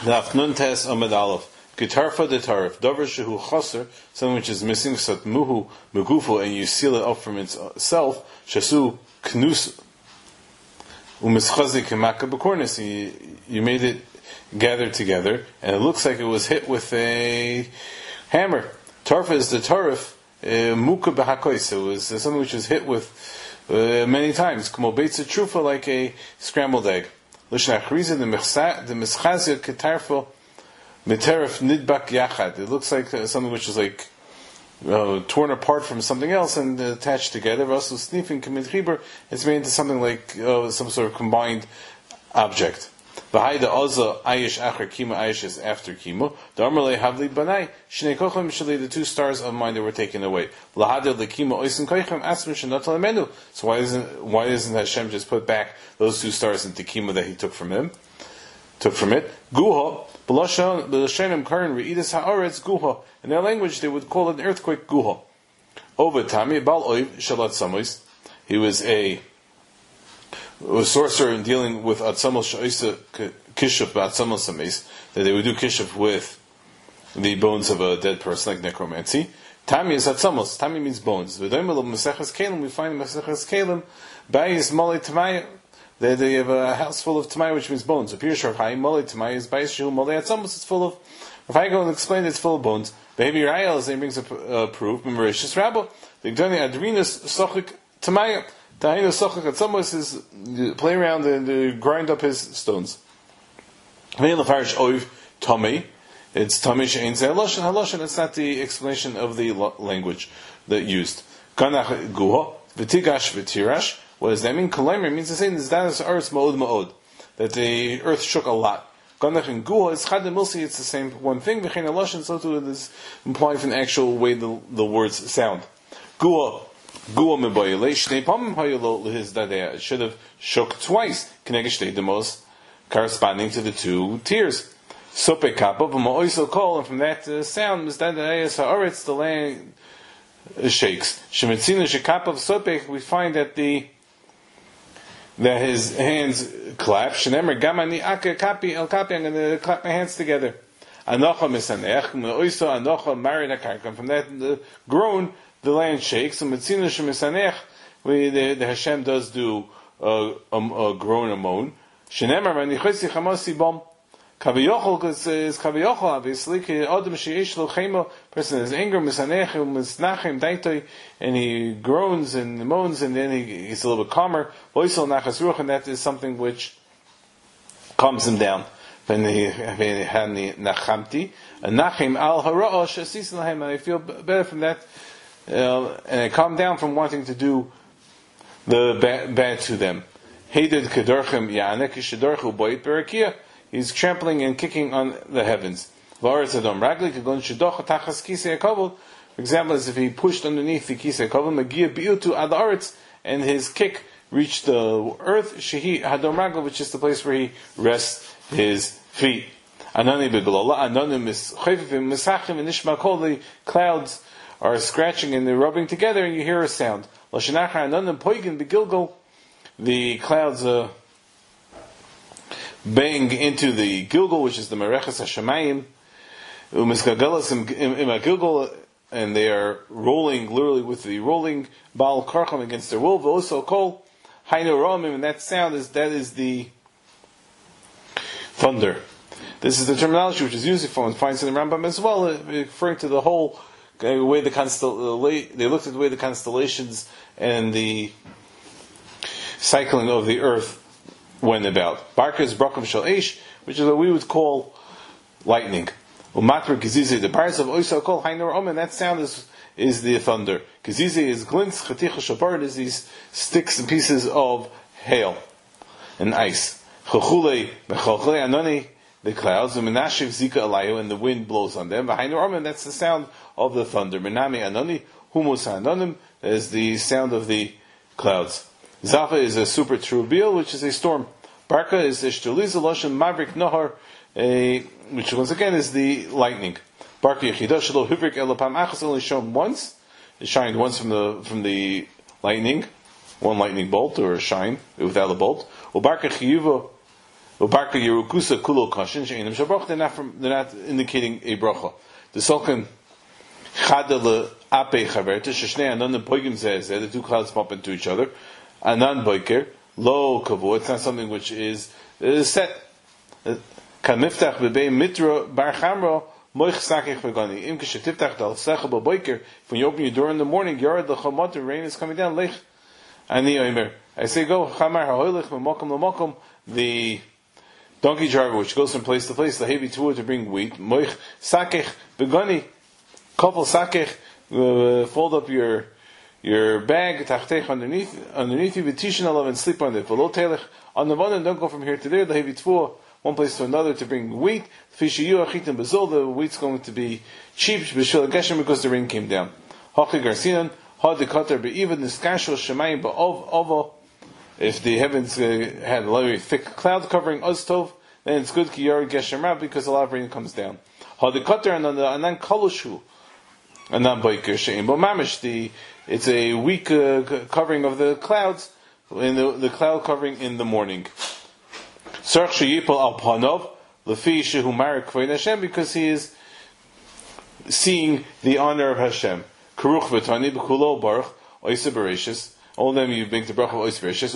Daf Nun Tes Amid Aleph. Gitarfa de Tarif. Dover Shehu Chaser, something which is missing, Sat Muhu Megufu, and you seal it up from itself, Shasu Knus Umischazi Kemaka Bekornis. You made it gathered together, and it looks like it was hit with a hammer. Tarfa is the Tarif, Muka Behakois. It was something which was hit with many times. Kmo Beitza Trufa, like a scrambled egg. L'shnachriza the mischazir ketarfo miteref nidbak yachad. It looks like something which is like torn apart from something else and attached together. Also sniffing k'midchiber, it's made into something like some sort of combined object. V'hayda oza ayish acher kima, ayish is after kima. The amalei havli banai shnei kocham shalei, the two stars of mine that were taken away. Lahadil the kima oisin kocham asmin shenotal amenu. So why doesn't Hashem just put back those two stars into kima that He took from it? Guha b'lashonim karin reidus haaretz guha. In their language, they would call it an earthquake guha. Over Tami bal oiv shalat samois. He was a sorcerer in dealing with atzamos sha'isa kishuf ba'atzamos sameis, that they would do kishuf with the bones of a dead person, like necromancy. Tami is atzamos. Tami means bones. We find Maseches Kelim bayis malei tamaya, that they have a house full of tamaya, which means bones. Appears Rav Chaim malei tamaya is bayis shehu malei atzamos. It's full of. If I go and explain, it's full of bones. Behavi Rayel, as he brings a proof. Memoricious Rabba, the Gdoni Adrinus sochik tamaya. Tahina sochak atzamos is play around and grind up his stones. It's Tomei she'ein zeh haloshen. Haloshen, it's not the explanation of the language that used. Ganach guha v'tigash v'tirash. What does that mean? Kolaimer means the same as that is earth ma'od ma'od, that the earth shook a lot. Ganach and guha is chad and milsi. It's the same one thing. V'chein haloshen, so too it is implied from the actual way the words sound. Guha mebayilei shnei pamim hayolo lehiz dadeh. It should have shook twice. K'neged shtei demos, corresponding to the two tears. Sope kappa v'ma'oisel kol, and from that sound, mizdadeh ha'aretz, the land shakes. Shemetzina shekappa v'sope, we find that his hands clap. Shenemer gamani aka kapi el kapi, I'm going to clap my hands together. Anocha misanech m'oisel anocha marin akarkam. From that groan, the land shakes. And Metzina shemisanech, the Hashem does do a groan, a moan. Shenemar v'nichotzi chamasi bom. Kaviyachol, because it's Kaviyachol, obviously. Adam sheyesh lo chemo, person has anger, misanech, misnachem daitoi, and he groans and moans, and then he's a little bit calmer. Voisel nachas ruach, and that is something which calms him down. Nachamti, nachem al hara'osh asisin lahem, and I feel better from that, and I calm down from wanting to do the bad to them. Heided kedorchem yanek shedorchu boit berakia. He's trampling and kicking on the heavens. For example, as if he pushed underneath the kisei kavod, and his kick reached the earth, shehi hadom ragel, which is the place where he rests his feet. The clouds are scratching and they're rubbing together, and you hear a sound. The clouds bang into the Gilgal, which is the Mereches HaShamayim, and they are rolling, literally with the rolling Baal Karcham against their will. Also called Hainu Romim, and that sound is the thunder. This is the terminology which is used for and finds in the Rambam as well, referring to the whole way they looked at the way the constellations and the cycling of the earth went about. Barka is Bracham Shal Eish, which is what we would call lightning. Umatr Kizizi, the bars of Oisa call Hainur Omen, that sound is the thunder. Kizizi is glints, Chaticha Shabar, is these sticks and pieces of hail and ice. Chochule, Mechochle Anoni, the clouds, Menashiv Zika Alayu, and the wind blows on them. Hainur Omen, that's the sound of the thunder. Menami Anoni, Humus Anonim, that is the sound of the clouds. Zafa is a super trubil, which is a storm. Barka is Ishtuliza Loshan Mavrik Nohar, which once again is the lightning. Barka Yechidah Shalo Hivrik Elapam Achas, only shown once. It shined once from the lightning, one lightning bolt or a shine without a bolt. Barka Chiyuva Ubarka Yerukusa Kulo Kashin Sheinim Shabrach. They're not indicating a bracha. The Sultan Chadele Ape Chaverta Sheshnei Anan and Poigim says the two clouds bump into each other. Anan Boiker Lo Kavu. It's not something which is set. Kamiftach Bebe Mitra Bar Chamro Moich Sakech Vegani. Im Kishetiftach Dal Sechel Boiker. When you open your door in the morning, Yarad the Chamot, rain is coming down. Lech Ani Omer. I say go Chamar Haolich Mamokum Lamokum. The donkey driver which goes from place to place, the heavy tour to bring wheat. Moich Sakech Vegani. Couple Sakech. Fold up your bag tachtech underneath you. V'tishin alav and sleep on it. V'lo telech on the one, and don't go from here to there. The heavy tfuah one place to another to bring wheat. The wheat's going to be cheap because the rain came down. If the heavens had a very thick cloud covering Oztov, then it's good because a lot of rain comes down. It's a weak covering of the clouds, in the cloud covering in the morning. Because he is seeing the honor of Hashem. All of them you make the bracha of Ois Bereshis,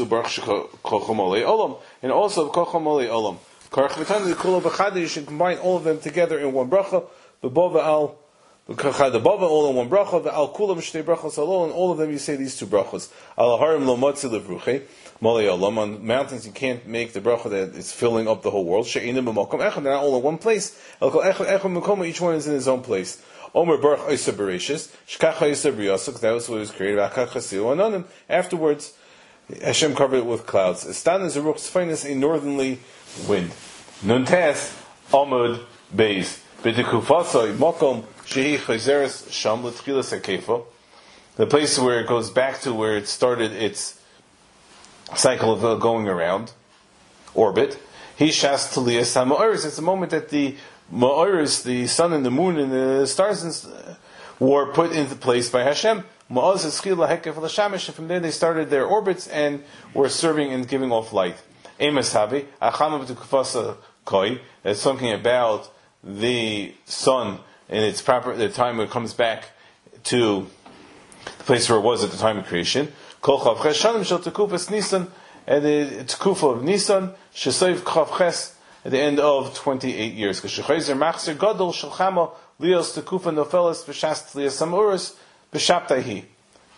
and also of Kochom Olei Olam. You should combine all of them together in one bracha. The all in one bracha, the al kulam shtei brachos alol, and all of them you say these two brachos. Al harim lo motzi levruche, molei olam. On mountains you can't make the bracha that is filling up the whole world. She'inim b'makom echad, they're not all in one place. El kol echad mekom, each one is in his own place. Omer baruch oisa bereshis, shkach oisa briyosuk, that was what was created. Akach chasiu anonim. Afterwards, Hashem covered it with clouds. Estan is a ruch tzfainis, a northerly wind. Nun tes amud beis b'dekufasoi mokom. The place where it goes back to where it started its cycle of going around, orbit. It's the moment that the Ma'oris, the sun and the moon and the stars were put into place by Hashem. And from there they started their orbits and were serving and giving off light. That's talking about the sun in its proper, the time when it comes back to the place where it was at the time of creation. Kol chav ches shanim shel tekufas Nisan, and the tekufa of Nisan, shesoiv chav ches, at the end of 28 years. K'shechayzer machzer gadol shel chama lios tekufa nofeles b'shas tlias samuras b'shaptaihi.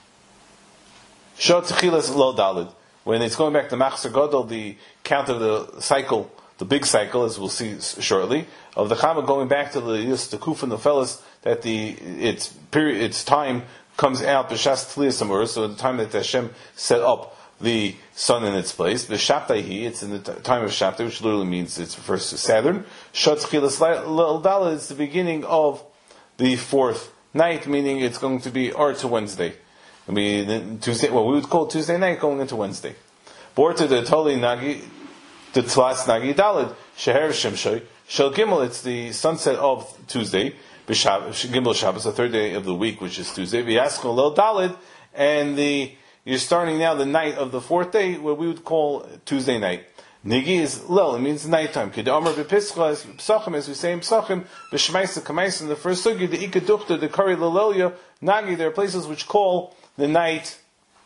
Shot techilas lo dalid. When it's going back to machzer gadol, the count of the cycle, the big cycle, as we'll see shortly, of the Chama going back to the Kufa and the fellas, that its time comes out b'shas tliyas amur, so the time that Hashem set up the sun in its place. The Shabtai, it's in the time of Shabtai, which literally means it refers to Saturn. Shat tchilas l'dala is the beginning of the fourth night, meaning it's going to be to Wednesday. I mean Tuesday. Well, we would call Tuesday night going into Wednesday. Borta the Toli Nagi. The Tlas Nagi Dalid, Sheher Shemshoy, Shel Gimel, it's the sunset of Tuesday, Gimel Shabbos, the third day of the week, which is Tuesday, V'yaskol Lel Dalid, and you're starting now the night of the fourth day, what we would call Tuesday night. Nigi is Lel, it means nighttime. Kedamar B'Pischa, Psachim, as we say in Psachim, B'Shemaisa Kamais, in the first sugi, the Ikaduchta, the Kari Lelelya, Nagi, there are places which call the night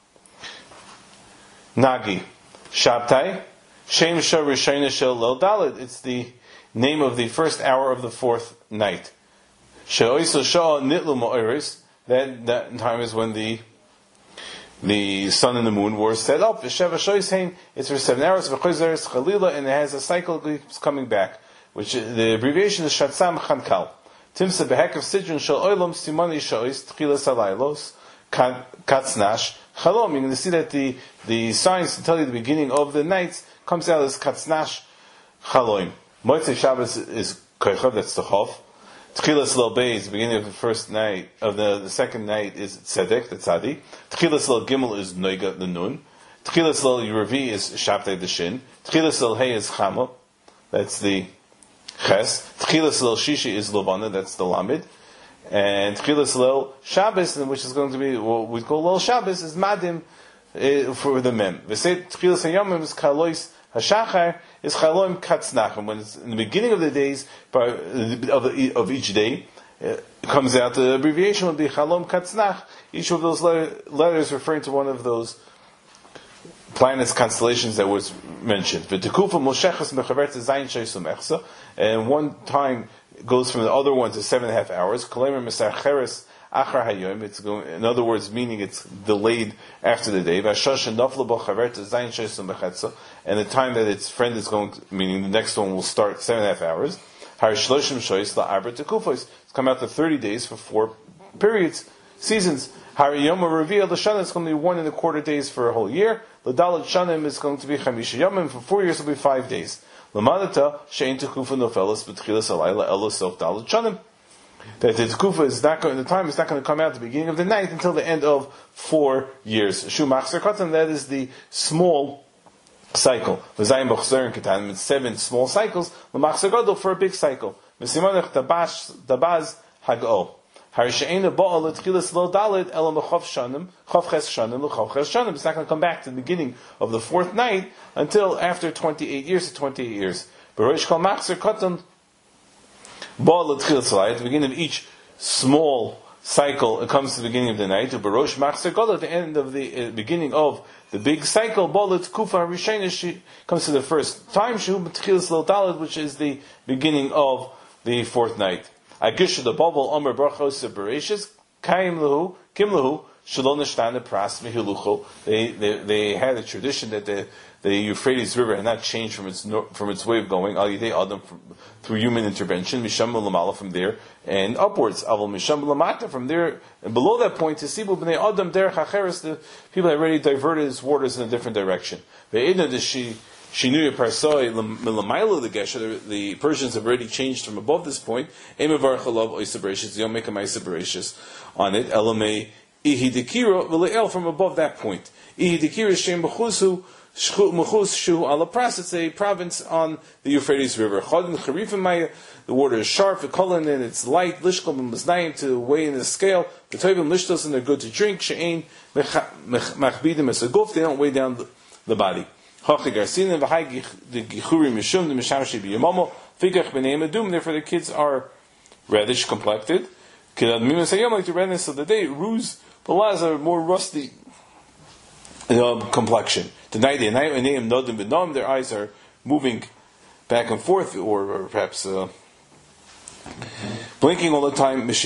Nagi. Shabtai, Shem Shah Rishayna Shel Lel Dalid. It's the name of the first hour of the fourth night. She'oisa Shah Nitlu Ma'iris. That time is when the sun and the moon were set up. V'sheva Shoysein. It's for 7 hours. V'choizeres Chalila, and it has a cycle that keeps coming back. Which the abbreviation is Shatzam Chankal. Timsa Behekav Sidron Shel Oilam Simoni Shois Tchilas Alaylos Katznash Chalom. You're going to see that the signs to tell you the beginning of the nights comes out as Katznash Chaloim. Motzei Shabbos is Koichav, that's the Chof. Tchilas Lo Bei is the beginning of the first night, of the second night is Tzedek, the Tzadi. Tchilas Lo Gimel is Noiga, the Nun. Tchilas Lo Yeravi is Shabtai, the Shin. Tchilas Lo Hey is Chama, that's the Ches. Tchilas Lo Shishi is Lovana, that's the Lamed. And Tchilas Lo Shabbos, which is going to be what we call Lo Shabbos, is Madim for the Mem. They say Tchilas Hayomim is Kalois Hashachar, is Chalom Katznach, and when it's in the beginning of the days of each day, it comes out. The abbreviation will be Chalom Katznach. Each of those letters referring to one of those planets, constellations that was mentioned. And one time goes from the other one to 7.5 hours. It's going, in other words, meaning it's delayed after the day. And the time that its friend is going to, meaning the next one will start 7.5 hours. It's come out to 30 days for 4 periods, seasons. It's going to be 1.25 days for a whole year. L'dalet shanim is going to be chamisha yomim. For 4 years, it will be 5 days. L'madata she'en tekufa nofelas b'tchilas halayla elo sof dalet shanim. That the tekufa is not going, the time is not going to come out at the beginning of the night until the end of 4 years. Shu machzer katan, that is the small cycle. V'zayim b'chzer katan, it's 7 small cycles. L'machzer gadol for a big cycle. V'simonech dabaz hag'o. It's not going to come back to the beginning of the 4th night until after 28 years to 28 years. At the beginning of each small cycle, it comes to the beginning of the night. At the end of the beginning of the big cycle, comes to the first time, which is the beginning of the 4th night. Agisha the bubble Omer Brachos Bereshis Kaim Lahu Kim Lahu Shalom Nishtan Pras Mihilucho. They had a tradition that the Euphrates River had not changed from its way of going. Al Yidei Adam through human intervention. Misham Lamala from there and upwards. Aval Misham Lamata from there and below that point to Sibu Bnei Adam Derech Hacheres. The people had already diverted its waters in a different direction. Shinuya Parsoi Milamayla the Gesher, the Persians have already changed from above this point. Emavar Chalav Oisabratius, you don't make a Maisabratius on it. Elamei Ihidikira Vilael from above that point. Ihidikira Shem Bachushu Machus Shu Alapras, it's a province on the Euphrates River. Chodin Charifim Maya, the water is sharp, the colon and it's light, Lishkal Maznayim to weigh in the scale, the Tovim Lishtos and they're good to drink, She'ain Machbidim as a guf, they don't weigh down the body. Therefore the kids are reddish complected. Like the redness of the day, ruse balaz are more rusty complexion. Tonight, their eyes are moving back and forth, or perhaps blinking all the time. The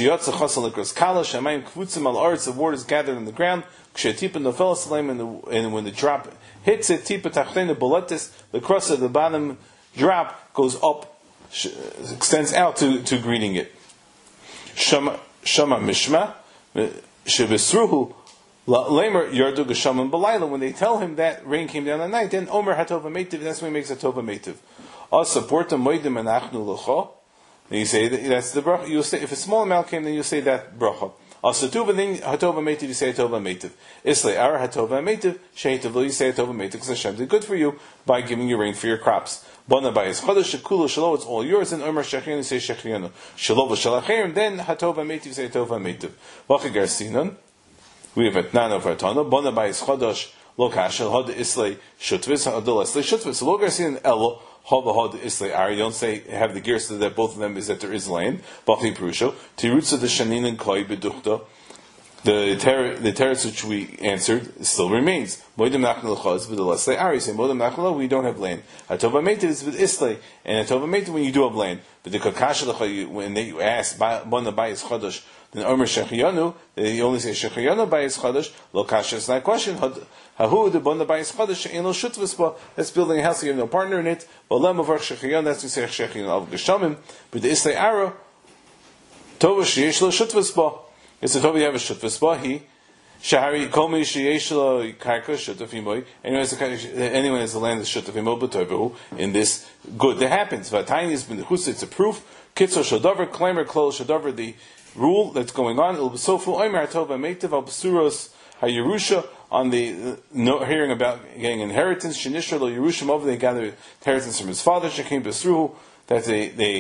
water is gathered in the ground. And when the drop hits it, the crust of the bottom drop goes up, extends out to greeting it. Shama Mishma Shebesruhu Lamer Yardu Geshamim Balayla. When they tell him that rain came down at night, then Omer Hatova Meitiv, that's when he makes a Tova Meitiv. Also, Porta Moidim Anachnu Lecho. You say that's the bracha. You say if a small amount came, then you say that bracha. Also, then Hatova Meitiv, you say Hatova Meitiv. Islay Ara Hatova Meitiv, Sheitav, you say Hatova Meitiv, because Hashem did good for you by giving you rain for your crops. Bona Bayis Chodesh Shekulu Shalo, it's all yours, and Omer Shechianu, you say Shechianu. Shalo V'Shalachayim, then Hatova Meitiv, you say Hatova Meitiv. Vachigar Sinan, we have Etnan of Atana, Bona Bayis Chodesh, Lo Kashel, Hod Islay Shutvis, Hadol Islay Shutvis, Lo Garsinan Elo, Hod Islay Ari, you don't say, have the gears so that both of them is that there is land. Bachi Prusho, Tirutza the Shanin and Koi Beduchta, the teretz which we answered still remains. Moedim Nachnal Chaz with the Leslay Ari, say Moedim Nachnal, we don't have land. Hatova Meitiv is with Islay, and Hatova Meitiv when you do have land. But the Kakasha, when you ask, Bona Bayis Chodesh, then Omer Shechianu, they only say Shechianu Bayis Chodesh, Lo Kasha, it's not a question. Hahu, the Bona Bayis Chodesh, She'en Lo Shutvispa, that's building a house, you have no partner in it. But Lem of Shechianu, that's to say Shechianu of Geshamim. But the Islay Ara, Tova Sheyesh Lo Shutvispa, it's a Tova you have a Shutvispa, he, Shahari, Komi Sheyesh Lo Karka Shutafimoy, anyone has the land of Shutafimo, but Tovahu, in this good that happens. Vatayni has been the Chus, it's a proof. Kitzo Shodover, Claimer, Klol Shodover, the rule that's going on. It'll be so full. Omer Hatova Meitiv al Basuros HaYerusha on the hearing about getting inheritance. Shenishra lo Yerushim over they gather inheritance from his father. Shekim Basruhu that they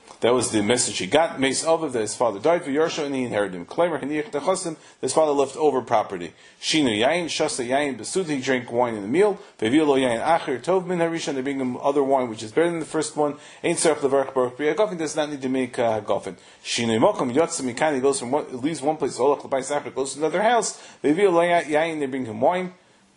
That was the message he got. Meis Aviv, that his father died for Yersha, and he inherited him. Klemer Haniach Nechasim, his father left over property. Shinu Yain, Shasa Yain, Besud, he drank wine in the meal. Vevilo Yain Acher, Tov Min Harishan, they bring him other wine which is better than the first one. Ain't Serach Levarach Baruch B'Yah Gofen, does not need to make Gofen. Shinu Mokum, Yotzim Mikan, he goes from leaves one place, Olach L'Bai Sachar, goes to another house. Vevilo Yain, they bring him wine.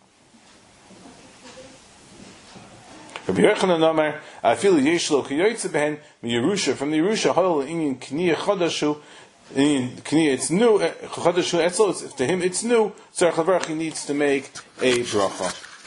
Rabbi Yochanan Omer, I feel Yeshlo Kiyoytze Behen Yerusha from the Yerusha Hol Inyan Kniya Chodashu. Kniya, it's new. Chodashu Etzel. To him, it's new. So he needs to make a bracha.